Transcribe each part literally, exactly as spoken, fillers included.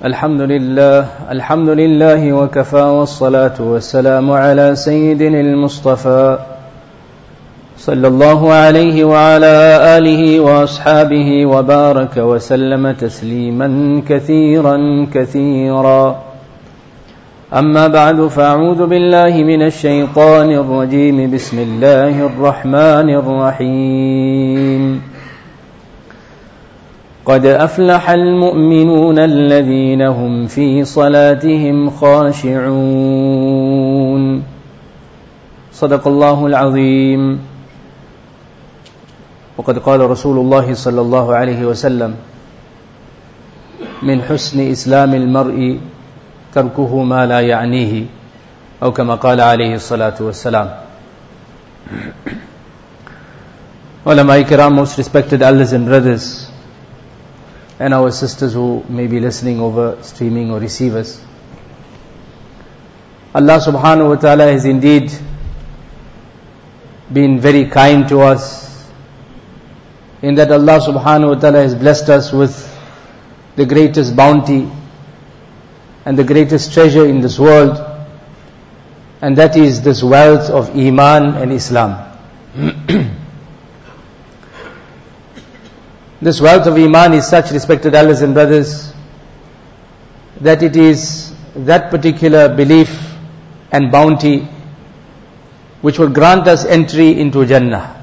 الحمد لله الحمد لله وكفى والصلاة والسلام على سيدنا المصطفى صلى الله عليه وعلى آله وأصحابه وبارك وسلم تسليما كثيرا كثيرا. أما بعد، فأعوذ بالله من الشيطان الرجيم. بسم الله الرحمن الرحيم. قد أفلح المؤمنون الذين هم في صلاتهم خاشعون. صدق الله العظيم. وقد قال رسول الله صلى الله عليه وسلم: من حسن إسلام المرء تركه ما لا يعنيه، أو كما قال عليه الصلاة والسلام. Ulama Ikram, most respected elders and brothers, and our sisters who may be listening over streaming or receivers, Allah subhanahu wa ta'ala has indeed been very kind to us, in that Allah subhanahu wa ta'ala has blessed us with the greatest bounty and the greatest treasure in this world, and that is this wealth of Iman and Islam. This wealth of Iman is such, respected elders and brothers, that it is that particular belief and bounty which will grant us entry into Jannah.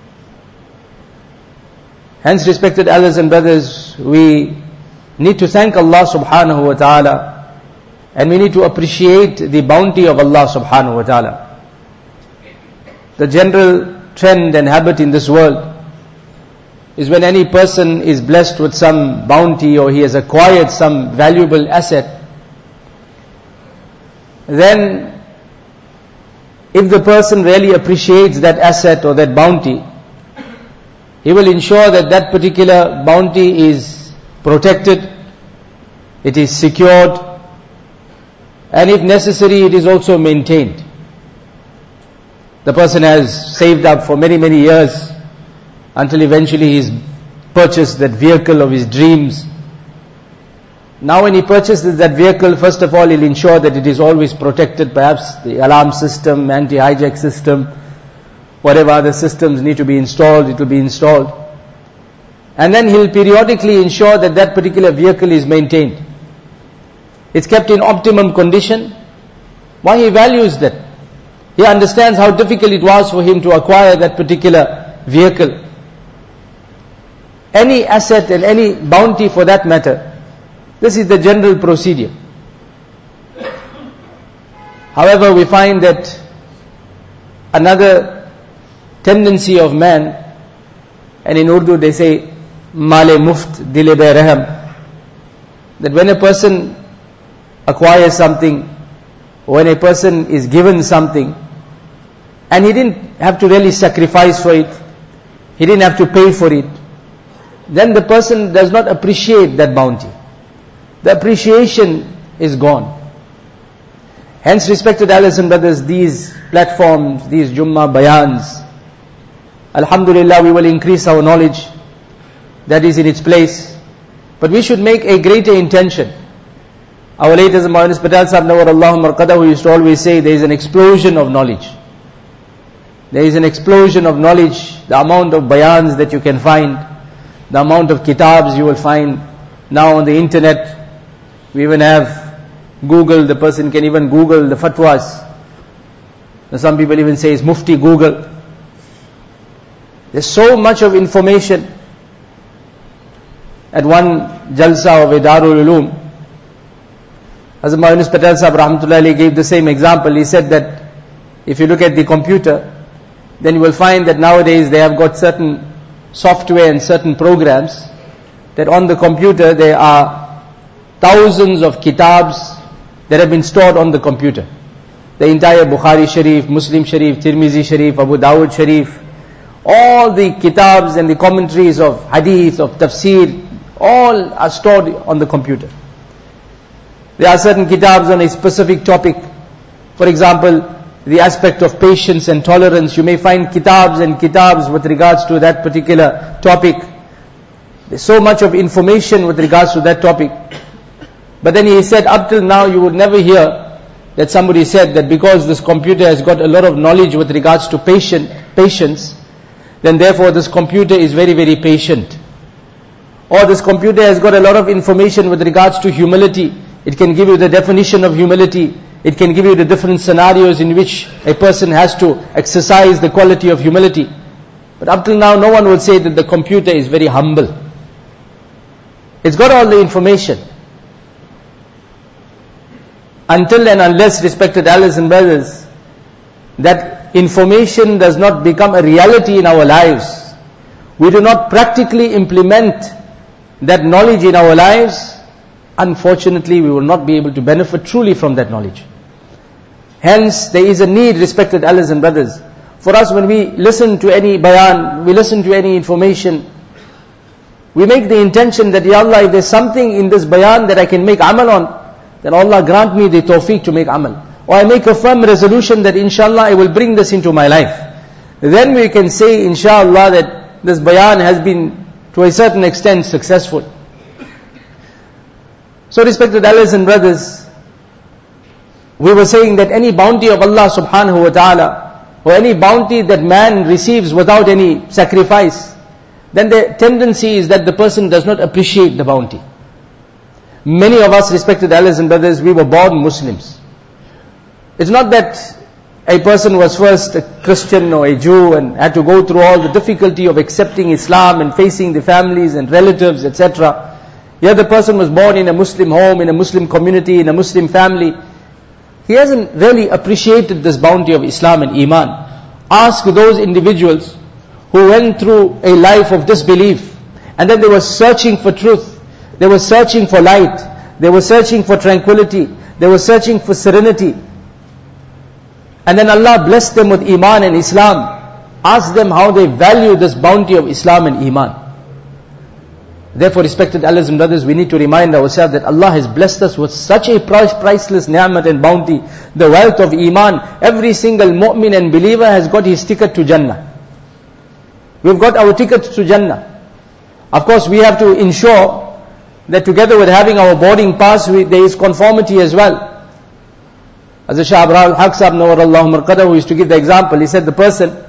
Hence, respected elders and brothers, we need to thank Allah subhanahu wa ta'ala, and we need to appreciate the bounty of Allah subhanahu wa ta'ala. The general trend and habit in this world is when any person is blessed with some bounty or he has acquired some valuable asset, then if the person really appreciates that asset or that bounty, he will ensure that that particular bounty is protected, it is secured, and if necessary, it is also maintained. The person has saved up for many, many years until eventually he's purchased that vehicle of his dreams. Now when he purchases that vehicle, first of all he'll ensure that it is always protected, perhaps the alarm system, anti-hijack system, whatever other systems need to be installed, it will be installed. And then he'll periodically ensure that that particular vehicle is maintained. It's kept in optimum condition. Why? He values that. He understands how difficult it was for him to acquire that particular vehicle. Any asset and any bounty for that matter, this is the general procedure. However, we find that another tendency of man, and in Urdu they say, Male muft dile be raham, that when a person acquires something, when a person is given something, and he didn't have to really sacrifice for it, he didn't have to pay for it, then the person does not appreciate that bounty. The appreciation is gone. Hence, respected elders and brothers, these platforms, these Jummah bayans, alhamdulillah, we will increase our knowledge. That is in its place. But we should make a greater intention. Our late Hazrat Maulana Patel Sahib Nawwarallahu Marqadahu used to always say, there is an explosion of knowledge. There is an explosion of knowledge. The amount of bayans that you can find, the amount of kitabs you will find now on the internet. We even have Google, the person can even Google the fatwas. Now some people even say it's Mufti Google. There's so much of information. At one Jalsa of Darul Uloom, Hazrat Maulana Patel Sahib Rahmatullahi Alayhi gave the same example. He said that if you look at the computer, then you will find that nowadays they have got certain software and certain programs, that on the computer there are thousands of kitabs that have been stored on the computer. The entire Bukhari Sharif, Muslim Sharif, Tirmizi Sharif, Abu Dawud Sharif, all the kitabs and the commentaries of hadith, of tafsir, all are stored on the computer. There are certain kitabs on a specific topic. For example, the aspect of patience and tolerance. You may find kitabs and kitabs with regards to that particular topic. There's so much of information with regards to that topic. But then he said, up till now you would never hear that somebody said that because this computer has got a lot of knowledge with regards to patient, patience, then therefore this computer is very, very patient. Or this computer has got a lot of information with regards to humility. It can give you the definition of humility. It can give you the different scenarios in which a person has to exercise the quality of humility. But up till now, no one would say that the computer is very humble. It's got all the information. Until and unless, respected elders and brothers, that information does not become a reality in our lives, we do not practically implement that knowledge in our lives, unfortunately we will not be able to benefit truly from that knowledge. Hence, there is a need, respected elders and brothers, for us when we listen to any bayan, we listen to any information, we make the intention that, Ya Allah, if there's something in this bayan that I can make amal on, then Allah grant me the tawfiq to make amal. Or I make a firm resolution that inshallah I will bring this into my life. Then we can say inshallah that this bayan has been to a certain extent successful. So respected elders and brothers, we were saying that any bounty of Allah subhanahu wa ta'ala, or any bounty that man receives without any sacrifice, then the tendency is that the person does not appreciate the bounty. Many of us, respected elders and brothers, we were born Muslims. It's not that a person was first a Christian or a Jew and had to go through all the difficulty of accepting Islam and facing the families and relatives, et cetera. Here the person was born in a Muslim home, in a Muslim community, in a Muslim family. He hasn't really appreciated this bounty of Islam and Iman. Ask those individuals who went through a life of disbelief and then they were searching for truth. They were searching for light. They were searching for tranquility. They were searching for serenity. And then Allah blessed them with Iman and Islam. Ask them how they value this bounty of Islam and Iman. Therefore, respected elders and brothers, we need to remind ourselves that Allah has blessed us with such a price, priceless ni'mat and bounty, the wealth of Iman. Every single mu'min and believer has got his ticket to Jannah. We've got our ticket to Jannah. Of course, we have to ensure that together with having our boarding pass, we, there is conformity as well. As the Shah Abraham Haq Sahib Nawarallahu Marqada, who used to give the example, he said the person,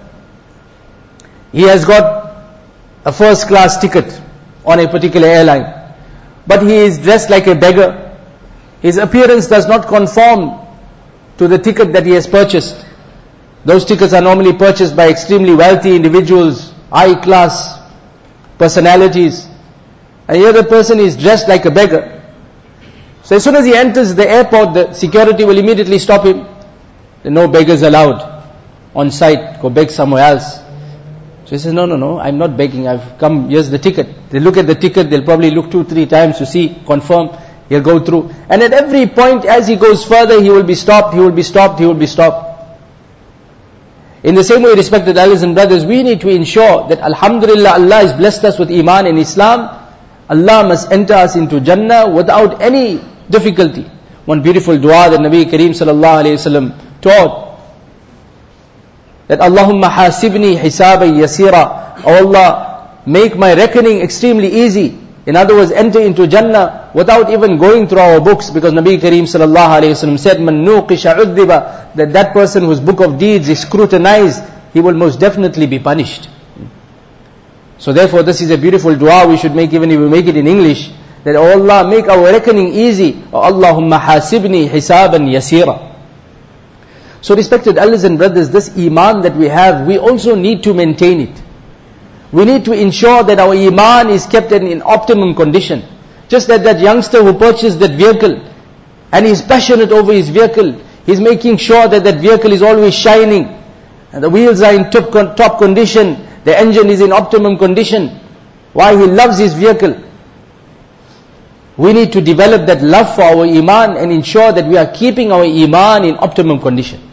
he has got a first class ticket on a particular airline, but he is dressed like a beggar. His appearance does not conform to the ticket that he has purchased. Those tickets are normally purchased by extremely wealthy individuals, high class personalities. And here the person is dressed like a beggar. So as soon as he enters the airport, the security will immediately stop him. There are no beggars allowed on site, go beg somewhere else. So he says, no, no, no, I'm not begging, I've come, here's the ticket. They look at the ticket, they'll probably look two, three times to see, confirm, he'll go through. And at every point as he goes further, he will be stopped, he will be stopped, he will be stopped. In the same way, respected elders and brothers, we need to ensure that alhamdulillah, Allah has blessed us with Iman and Islam. Allah must enter us into Jannah without any difficulty. One beautiful dua that Nabi Kareem sallallahu alayhi wasallam taught, that Allahumma hasibni hisaban yasira, O Allah, make my reckoning extremely easy. In other words, enter into Jannah without even going through our books, because Nabi Kareem sallallahu alayhi wasallam said, man nuqisha udhiba, that that person whose book of deeds is scrutinized, he will most definitely be punished. So therefore, this is a beautiful dua we should make, even if we make it in English, that oh Allah, make our reckoning easy. Oh Allahumma hasibni hisaban yasira. So respected elders and brothers, this Iman that we have, we also need to maintain it. We need to ensure that our Iman is kept in, in optimum condition. Just like that youngster who purchased that vehicle, and he's passionate over his vehicle, he's making sure that that vehicle is always shining, and the wheels are in top, top condition, the engine is in optimum condition. Why? He loves his vehicle. We need to develop that love for our Iman and ensure that we are keeping our Iman in optimum condition.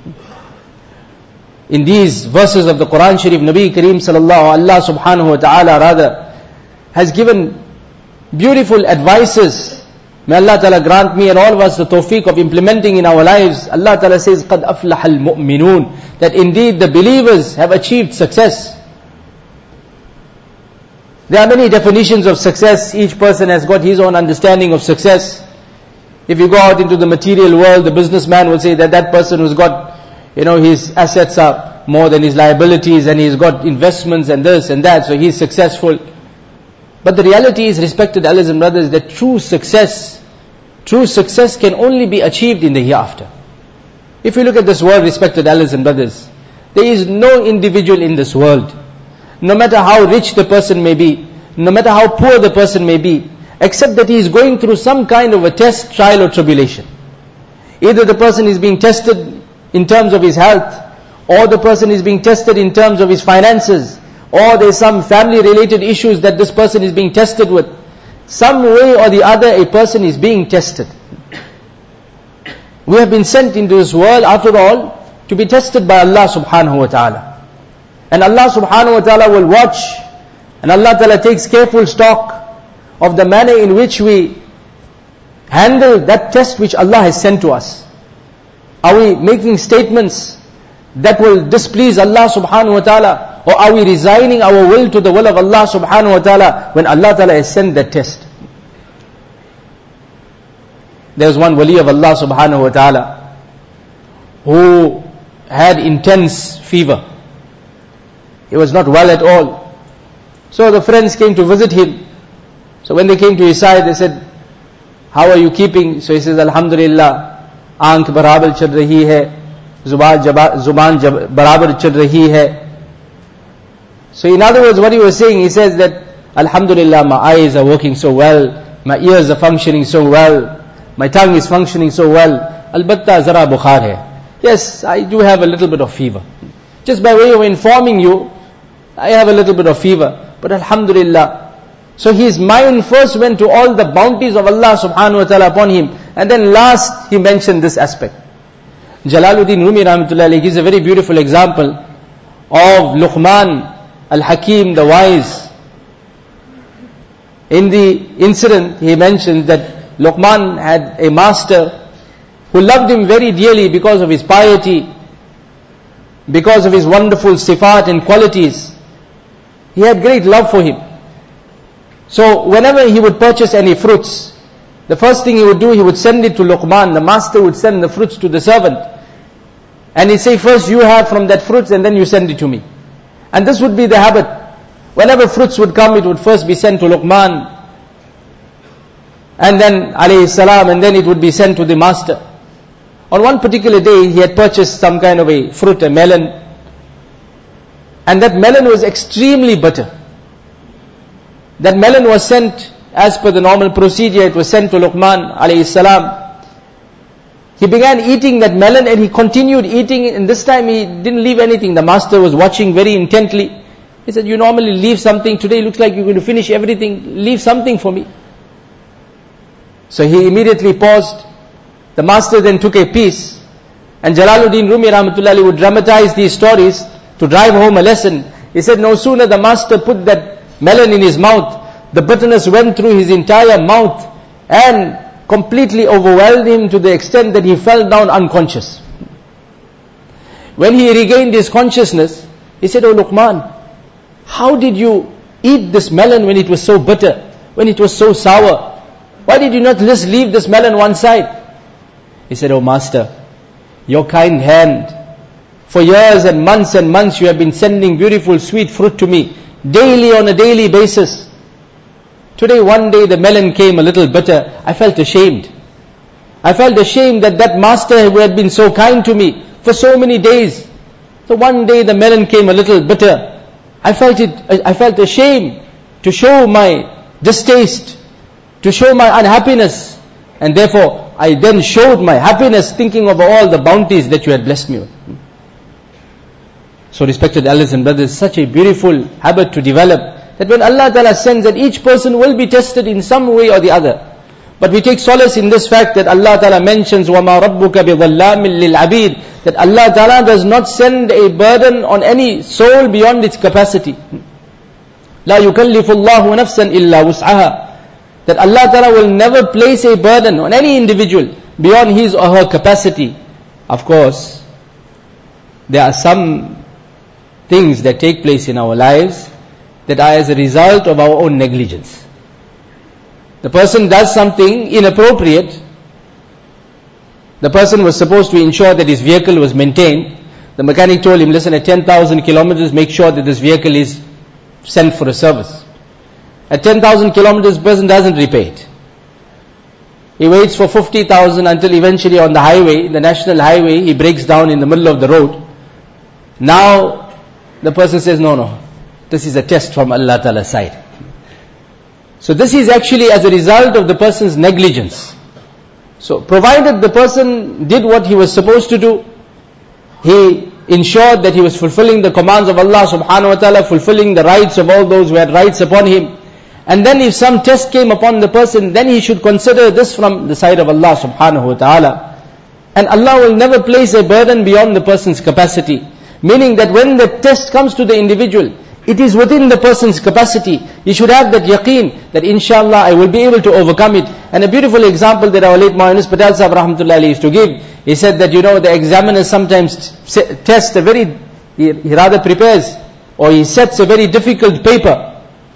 In these verses of the Quran Sharif, Nabi Kareem sallallahu, Allah subhanahu wa ta'ala rather, has given beautiful advices. May Allah ta'ala grant me and all of us the tawfiq of implementing in our lives. Allah ta'ala says, قَدْ أَفْلَحَ الْمُؤْمِنُونَ, that indeed the believers have achieved success. There are many definitions of success. Each person has got his own understanding of success. If you go out into the material world, the businessman will say that that person who's got, you know, his assets are more than his liabilities, and he's got investments and this and that, so he's successful. But the reality is, respected elders and brothers, that true success, true success can only be achieved in the hereafter. If you look at this world, respected elders and brothers, there is no individual in this world, no matter how rich the person may be, no matter how poor the person may be, except that he is going through some kind of a test, trial or tribulation. Either the person is being tested in terms of his health, or the person is being tested in terms of his finances, or there is some family related issues that this person is being tested with. Some way or the other, a person is being tested. We have been sent into this world, after all, to be tested by Allah subhanahu wa ta'ala. And Allah subhanahu wa ta'ala will watch, and Allah ta'ala takes careful stock of the manner in which we handle that test which Allah has sent to us. Are we making statements that will displease Allah subhanahu wa ta'ala, or are we resigning our will to the will of Allah subhanahu wa ta'ala when Allah ta'ala has sent that test? There was one wali of Allah subhanahu wa ta'ala who had intense fever. He was not well at all. So the friends came to visit him. So when they came to his side, they said, how are you keeping? So he says, Alhamdulillah, aankh barabar chal rahi hai, zuban barabar chal rahi hai. So in other words, what he was saying, he says that, Alhamdulillah, my eyes are working so well, my ears are functioning so well, my tongue is functioning so well. Albatta zara bukhar hai. Yes, I do have a little bit of fever. Just by way of informing you, I have a little bit of fever. But Alhamdulillah. So his mind first went to all the bounties of Allah subhanahu wa ta'ala upon him. And then last he mentioned this aspect. Jalaluddin Rumi rahmatullahi alayhi gives a very beautiful example of Luqman al-Hakim, the wise. In the incident, he mentions that Luqman had a master who loved him very dearly because of his piety, because of his wonderful sifat and qualities. He had great love for him. So whenever he would purchase any fruits, the first thing he would do, he would send it to Luqman. The master would send the fruits to the servant. And he'd say, first you have from that fruits and then you send it to me. And this would be the habit. Whenever fruits would come, it would first be sent to Luqman, and then alayhi salam, and then it would be sent to the master. On one particular day, he had purchased some kind of a fruit, a melon, and that melon was extremely bitter. That melon was sent as per the normal procedure. It was sent to Luqman alayhi salam. He began eating that melon and he continued eating, and this time he didn't leave anything. The master was watching very intently. He said, you normally leave something. Today looks like you're going to finish everything. Leave something for me. So he immediately paused. The master then took a piece. And Jalaluddin Rumi rahmatullahi would dramatize these stories to drive home a lesson. He said, no sooner the master put that melon in his mouth, the bitterness went through his entire mouth and completely overwhelmed him to the extent that he fell down unconscious. When he regained his consciousness, he said, oh Luqman, how did you eat this melon when it was so bitter, when it was so sour? Why did you not just leave this melon one side? He said, oh master, your kind hand, for years and months and months you have been sending beautiful sweet fruit to me, daily on a daily basis. Today one day the melon came a little bitter. I felt ashamed. I felt ashamed that that master who had been so kind to me for so many days. So one day the melon came a little bitter. I felt it, I felt ashamed to show my distaste, to show my unhappiness. And therefore I then showed my happiness thinking of all the bounties that you had blessed me with. So respected elders and brothers, such a beautiful habit to develop, that when Allah Ta'ala sends, that each person will be tested in some way or the other. But we take solace in this fact that Allah Ta'ala mentions, وَمَا رَبُّكَ بِظَلَّامٍ لِلْعَبِيدِ, that Allah Ta'ala does not send a burden on any soul beyond its capacity. لَا يُكَلِّفُ اللَّهُ نَفْسًا إِلَّا وُسْعَهَا, that Allah Ta'ala will never place a burden on any individual beyond his or her capacity. Of course, there are some things that take place in our lives that are as a result of our own negligence. The person does something inappropriate, The person was supposed to ensure that his vehicle was maintained. The mechanic told him, listen, at ten thousand kilometers, make sure that this vehicle is sent for a service. At ten thousand kilometers, the person doesn't repair it. He waits for fifty thousand until eventually on the highway, the national highway, he breaks down in the middle of the road. Now, the person says, no, no, this is a test from Allah Ta'ala's side. So this is actually as a result of the person's negligence. So provided the person did what he was supposed to do, he ensured that he was fulfilling the commands of Allah subhanahu wa ta'ala, fulfilling the rights of all those who had rights upon him. And then if some test came upon the person, then he should consider this from the side of Allah subhanahu wa ta'ala. And Allah will never place a burden beyond the person's capacity. Meaning that when the test comes to the individual, it is within the person's capacity. He should have that yaqeen that inshallah I will be able to overcome it. And a beautiful example that our late Maulana Patel Sahib rahmatullahi alayhi used to give, he said that you know the examiner sometimes tests a very, he, he rather prepares or he sets a very difficult paper.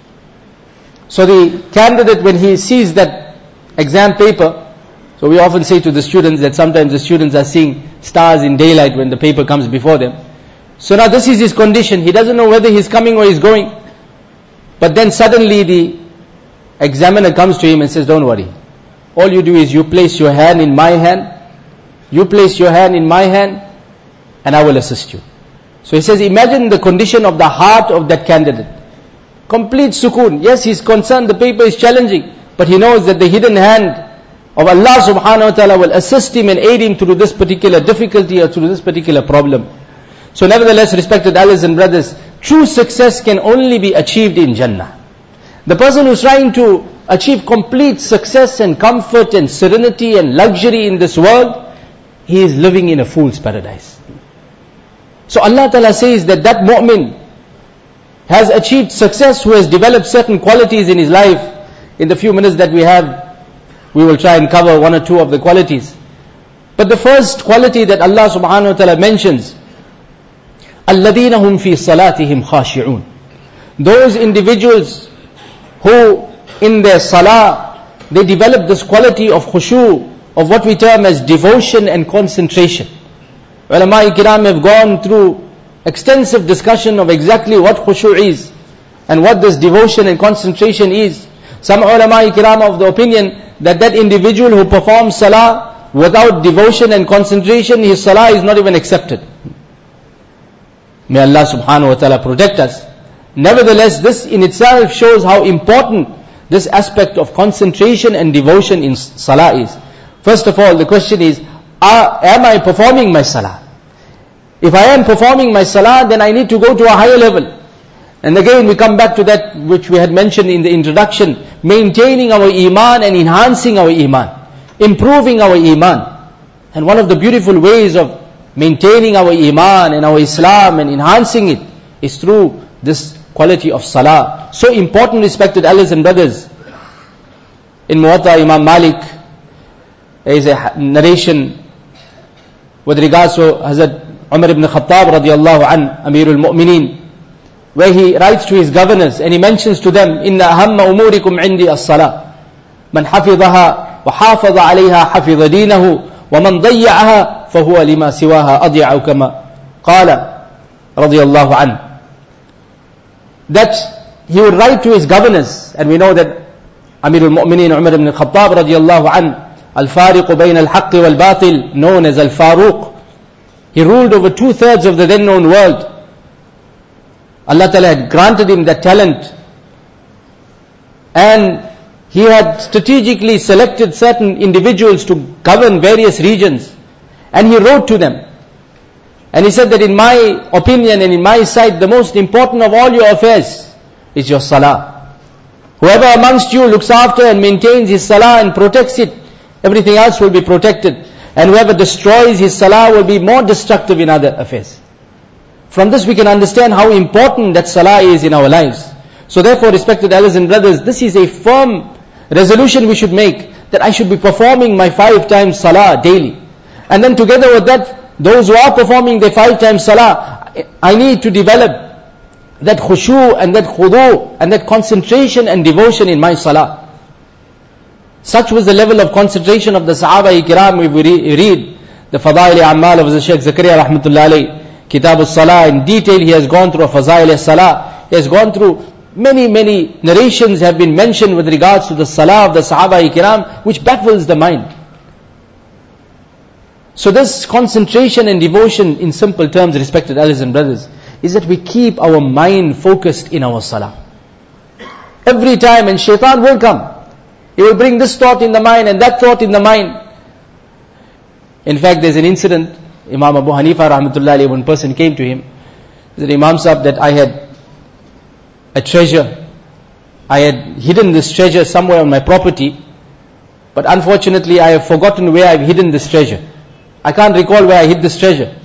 So the candidate, when he sees that exam paper, so we often say to the students that sometimes the students are seeing stars in daylight when the paper comes before them. So now this is his condition. He doesn't know whether he's coming or he's going. But then suddenly the examiner comes to him and says, don't worry. All you do is you place your hand in my hand. You place your hand in my hand and I will assist you. So he says, imagine the condition of the heart of that candidate. Complete sukoon. Yes, he's concerned, the paper is challenging. But he knows that the hidden hand of Allah subhanahu wa ta'ala will assist him and aid him through this particular difficulty or through this particular problem. So nevertheless, respected elders and brothers, true success can only be achieved in Jannah. The person who's trying to achieve complete success and comfort and serenity and luxury in this world, he is living in a fool's paradise. So Allah Ta'ala says that that mu'min has achieved success who has developed certain qualities in his life. In the few minutes that we have, we will try and cover one or two of the qualities. But the first quality that Allah subhanahu wa ta'ala mentions, الَّذِينَ هُمْ فِي صَلَاتِهِمْ خَاشِعُونَ. Those individuals who in their salah, they develop this quality of khushu, of what we term as devotion and concentration. Ulama kiram have gone through extensive discussion of exactly what khushu is and what this devotion and concentration is. Some ulama kiram of the opinion that that individual who performs salah without devotion and concentration, his salah is not even accepted. May Allah subhanahu wa ta'ala protect us. Nevertheless, this in itself shows how important this aspect of concentration and devotion in salah is. First of all, the question is, are, am I performing my salah? If I am performing my salah, then I need to go to a higher level. And again, we come back to that which we had mentioned in the introduction, maintaining our iman and enhancing our iman, improving our iman. And one of the beautiful ways of maintaining our iman and our Islam and enhancing it is through this quality of salah. So important, respected elders and brothers. In Muwatta Imam Malik, there is a narration with regards to Hazrat Umar ibn Khattab radiyallahu an, Amirul Mu'mineen, where he writes to his governors and he mentions to them, Inna ahamma umurikum indi as-salah. Man hafidhaha wa hafadha alayha hafidha deenahu wa man dayya'aha fahuwa lima siwaha adya'u kama qala radiyallahu an. That he would write to his governors, and we know that Amirul Mu'mineen Umar ibn Khattab radiyallahu an, Al-Fariq bayn al-haqq wal-batil, known as Al-Faruq. He ruled over two-thirds of the then known world. Allah Ta'ala had granted him that talent. And he had strategically selected certain individuals to govern various regions. And he wrote to them. And he said that in my opinion and in my sight, the most important of all your affairs is your salah. Whoever amongst you looks after and maintains his salah and protects it, everything else will be protected. And whoever destroys his salah will be more destructive in other affairs. From this we can understand how important that salah is in our lives. So therefore, respected elders and brothers, this is a firm resolution we should make, that I should be performing my five times salah daily. And then together with that, those who are performing their five times salah, I need to develop that khushu and that khudu and that concentration and devotion in my salah. Such was the level of concentration of the Sahaba-i-Kiram we read the Fadail A'mal of the Shaykh Zakaria Rahmatullah Alayhi, Kitab al-Salah, in detail he has gone through a Fazail al-Salah. He has gone through many, many narrations have been mentioned with regards to the Salah of the Sahaba Kiram, which baffles the mind. So this concentration and devotion, in simple terms, respected elders and brothers, is that we keep our mind focused in our Salah. Every time, and shaitan will come. He will bring this thought in the mind and that thought in the mind. In fact, there's an incident, Imam Abu Hanifa Rahmatullah Alayhi, one person came to him, he said, Imam Sahib, that I had a treasure. I had hidden this treasure somewhere on my property, but unfortunately I have forgotten where I've hidden this treasure. I can't recall where I hid this treasure.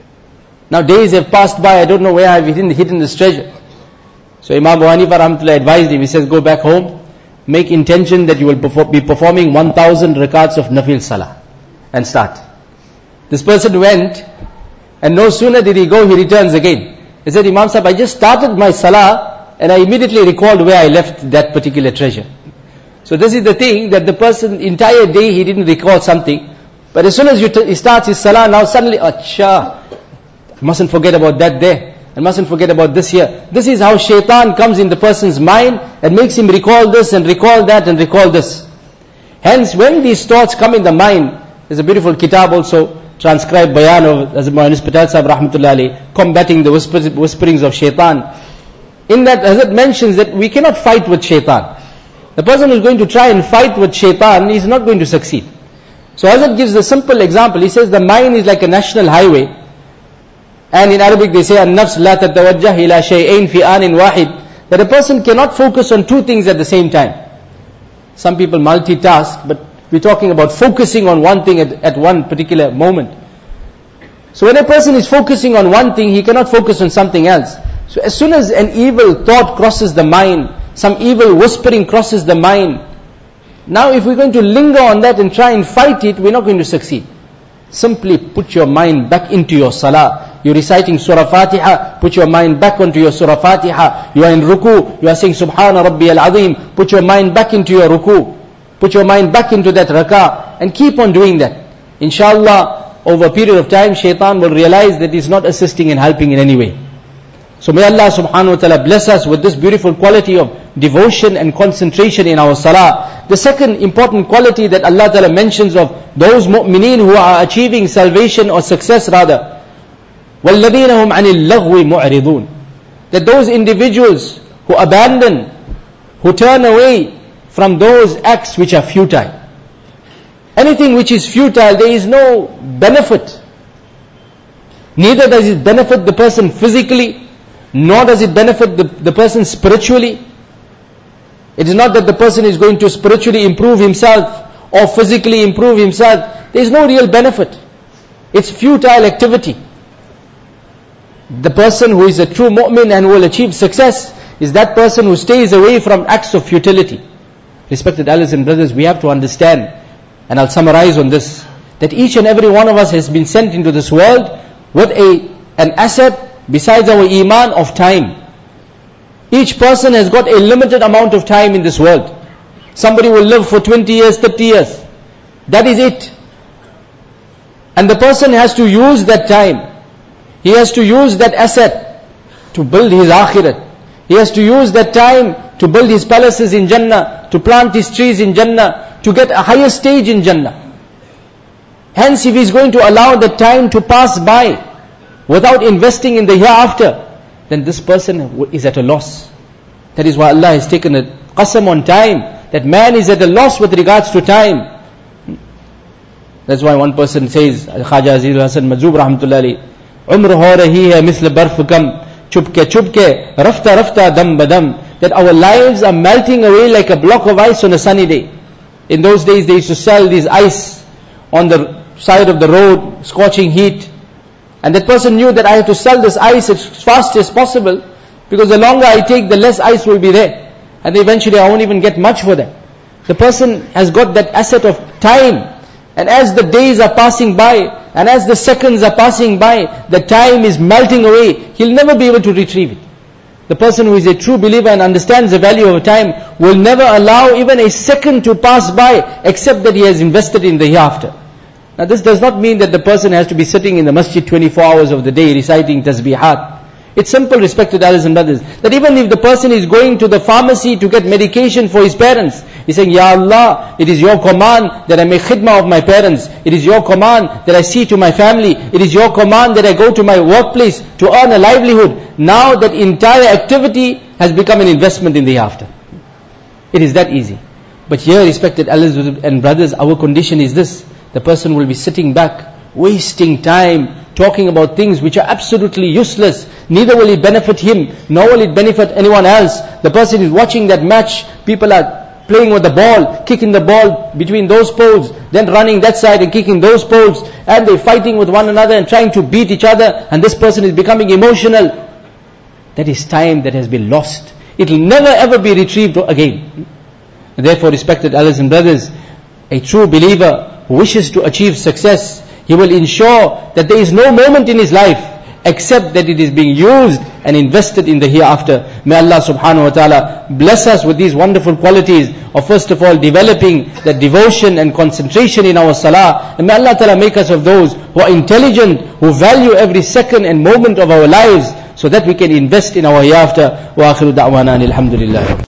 Now days have passed by, I don't know where I've hidden, hidden this treasure. So Imam Abu Hanifa Rahmatullah advised him, he says, go back home, make intention that you will be performing one thousand rakats of Nafil Salah, and start. This person went, and no sooner did he go, he returns again. He said, Imam Sahib, I just started my Salah, and I immediately recalled where I left that particular treasure. So this is the thing, that the person, entire day he didn't recall something, but as soon as you t- he starts his Salah, now suddenly, achha, mustn't forget about that there, and mustn't forget about this here. This is how shaitan comes in the person's mind, and makes him recall this, and recall that, and recall this. Hence, when these thoughts come in the mind, there's a beautiful kitab also, transcribed bayan of Hazrat Muhammad Patel Sahib Rahmatullah Alayhi, combating the whisper, whisperings of shaitan. In that, Hazrat mentions that we cannot fight with shaitan. The person who is going to try and fight with shaitan is not going to succeed. So Hazrat gives a simple example. He says the mind is like a national highway. And in Arabic they say, An-nafs la tatawajjah ila shay'ain fi anin wahid. That a person cannot focus on two things at the same time. Some people multitask, but we're talking about focusing on one thing at, at one particular moment. So when a person is focusing on one thing, he cannot focus on something else. So as soon as an evil thought crosses the mind, some evil whispering crosses the mind, now if we're going to linger on that and try and fight it, we're not going to succeed. Simply put your mind back into your Salah. You're reciting Surah Fatiha, put your mind back onto your Surah Fatiha. You are in ruku, you are saying Subhana Rabbi al-Azim, put your mind back into your ruku. Put your mind back into that rakah, and keep on doing that. Inshallah, over a period of time, shaitan will realize that he's not assisting and helping in any way. So may Allah subhanahu wa ta'ala bless us with this beautiful quality of devotion and concentration in our salah. The second important quality that Allah ta'ala mentions of those mu'mineen who are achieving salvation or success rather, وَالَّذِينَ هُمْ عَنِ اللَّغْوِ مُعْرِضُونَ, that those individuals who abandon, who turn away from those acts which are futile. Anything which is futile, there is no benefit. Neither does it benefit the person physically, nor does it benefit the, the person spiritually. It is not that the person is going to spiritually improve himself or physically improve himself. There is no real benefit. It's futile activity. The person who is a true mu'min and who will achieve success is that person who stays away from acts of futility. Respected elders and brothers, we have to understand, and I'll summarize on this, that each and every one of us has been sent into this world with a an asset besides our iman of time. Each person has got a limited amount of time in this world. Somebody will live for twenty years, thirty years. That is it. And the person has to use that time. He has to use that asset to build his akhirat. He has to use that time to build his palaces in Jannah, to plant his trees in Jannah, to get a higher stage in Jannah. Hence, if he's going to allow the time to pass by without investing in the hereafter, then this person is at a loss. That is why Allah has taken a qasam on time, that man is at a loss with regards to time. That's why one person says, Khaja Aziz Hasan Majzoob Rahmatullah Alayhi, Umr ho rahi hai misl barf kam, chupke chupke, rafta rafta dam badam, that our lives are melting away like a block of ice on a sunny day. In those days they used to sell these ice on the side of the road, scorching heat. And that person knew that I have to sell this ice as fast as possible, because the longer I take, the less ice will be there. And eventually I won't even get much for that. The person has got that asset of time. And as the days are passing by, and as the seconds are passing by, the time is melting away. He'll never be able to retrieve it. The person who is a true believer and understands the value of time will never allow even a second to pass by except that he has invested in the hereafter. Now this does not mean that the person has to be sitting in the masjid twenty-four hours of the day reciting tasbihat. It's simple, respected elders and brothers, that even if the person is going to the pharmacy to get medication for his parents, he's saying, Ya Allah, it is your command that I make khidmah of my parents. It is your command that I see to my family. It is your command that I go to my workplace to earn a livelihood. Now that entire activity has become an investment in the hereafter. It is that easy. But here, respected elders and brothers, our condition is this. The person will be sitting back, wasting time, talking about things which are absolutely useless. Neither will it benefit him, nor will it benefit anyone else. The person is watching that match. People are playing with the ball, kicking the ball between those poles, then running that side and kicking those poles, and they're fighting with one another and trying to beat each other, and this person is becoming emotional. That is time that has been lost. It will never ever be retrieved again. And therefore, respected elders and brothers, a true believer who wishes to achieve success, he will ensure that there is no moment in his life except that it is being used and invested in the hereafter. May Allah subhanahu wa ta'ala bless us with these wonderful qualities of, first of all, developing that devotion and concentration in our salah. And may Allah ta'ala make us of those who are intelligent, who value every second and moment of our lives, so that we can invest in our hereafter. Wa akhiru da'wana alhamdulillah.